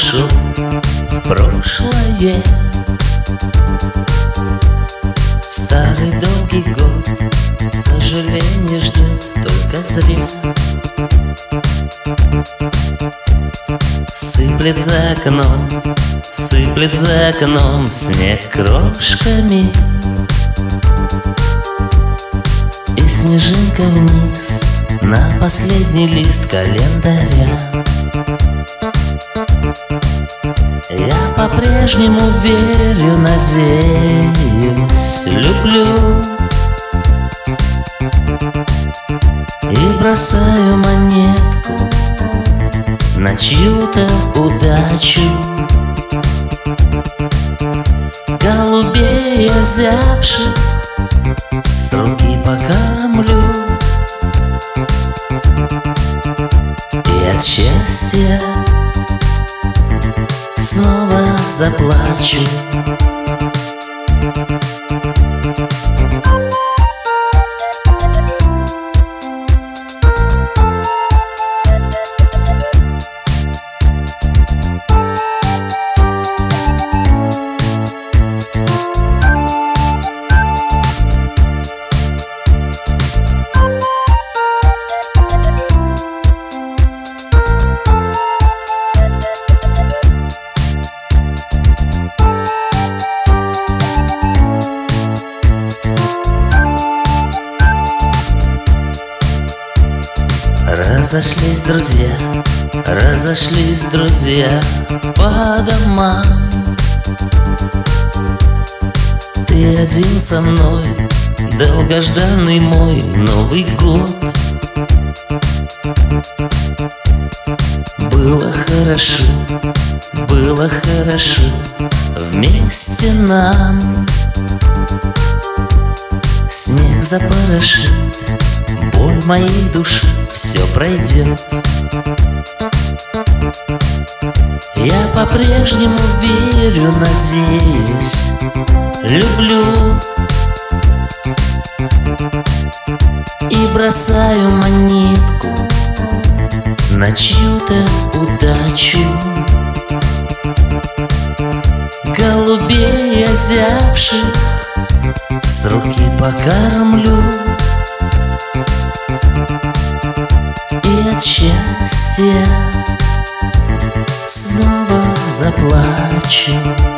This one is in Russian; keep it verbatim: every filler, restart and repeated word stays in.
ушел в прошлое. Старый долгий год сожаление ждет только зря. Сыплет за окном, сыплет за окном снег крошками, и снежинка вниз на последний лист календаря. Я по-прежнему верю, надеюсь, люблю и бросаю монетку на чью-то удачу. Голубей озябших с руки покормлю, и от счастья снова заплачу. Разошлись друзья, разошлись друзья по домам. Ты один со мной, долгожданный мой Новый год. Было хорошо, было хорошо вместе нам. Снег запорошит боль моей души, все пройдет. Я по-прежнему верю, надеюсь, люблю и бросаю монетку на чью-то удачу. Голубей озябших с руки покормлю, и от счастья снова заплачу.